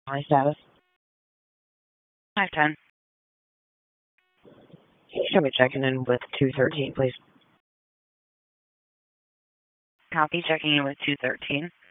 My status. 510. Should be checking in with 213, please. Copy, checking in with 213.